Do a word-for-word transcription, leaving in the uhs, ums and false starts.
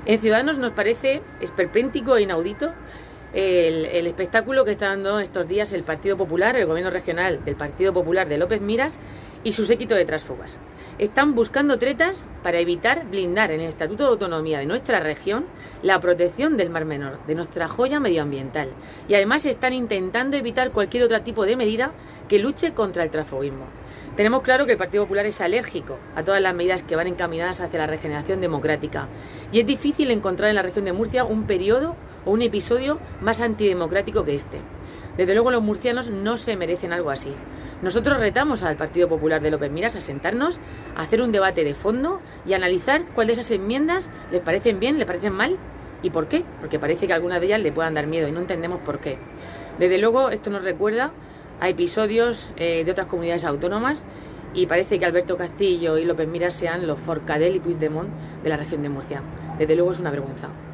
En Ciudadanos nos parece esperpéntico e inaudito el, el espectáculo que está dando estos días el Partido Popular, el gobierno regional del Partido Popular de López Miras y su séquito de tránsfugas. Están buscando tretas para evitar blindar en el Estatuto de Autonomía de nuestra región la protección del Mar Menor, de nuestra joya medioambiental. Y además están intentando evitar cualquier otro tipo de medida que luche contra el transfugismo. Tenemos claro que el Partido Popular es alérgico a todas las medidas que van encaminadas hacia la regeneración democrática. Y es difícil encontrar en la región de Murcia un periodo o un episodio más antidemocrático que este. Desde luego los murcianos no se merecen algo así. Nosotros retamos al Partido Popular de López Miras a sentarnos, a hacer un debate de fondo y a analizar cuál de esas enmiendas les parecen bien, les parecen mal y por qué. Porque parece que algunas de ellas le puedan dar miedo y no entendemos por qué. Desde luego esto nos recuerda a episodios eh, de otras comunidades autónomas y parece que Alberto Castillo y López Miras sean los Forcadell y Puigdemont de la región de Murcia. Desde luego es una vergüenza.